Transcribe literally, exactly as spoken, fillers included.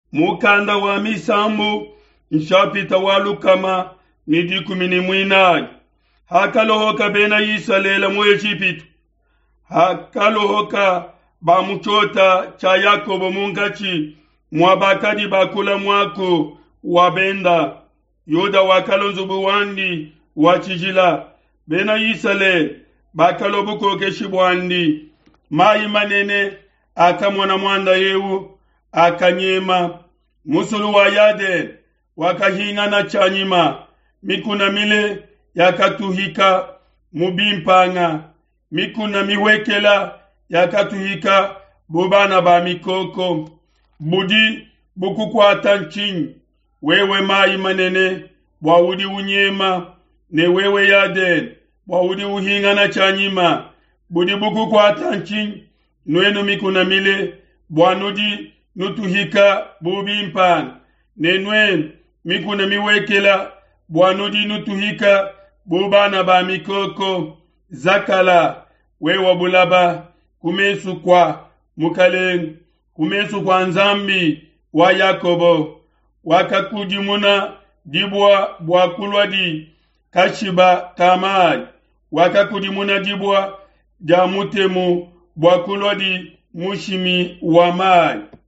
mukanda wa misambu nshapita walu kama nidi kumini mwinai hakalohoka bena isalela moye chipitu hakalohoka ba muchota cha Yakobo mungachi mwabakadi bakula mwako wabenda yoda wakalonzo buwandi wachijila bena isale bakalobuko keshibwandi mai manene akamwana mwanda yewu akanyema musulu wa yade wakahingana chanyima mikuna mile yakatuhika mubimpanga mikuna miwekela yakatuhika bubana ba mikoko budi bukukwata nchinyi wewe mai manene bwawudi unyema ne wewe yade bwawudi uhingana chanyima budi bukukwata nchinyi nwenu mikuna mile bwanudi nutuhika bubimpanga ne nwenu mikuna miwekela bwanudi nutuhika bubana ba mikoko zakala wewa bulaba kumesu kwa mukalen kumesu kwa nzambi wa Yakobo wakakudimuna dibwa bwakulwa di kashiba kamai wakakudimuna dibwa jamutemu bwakulwa di mushimi wa mai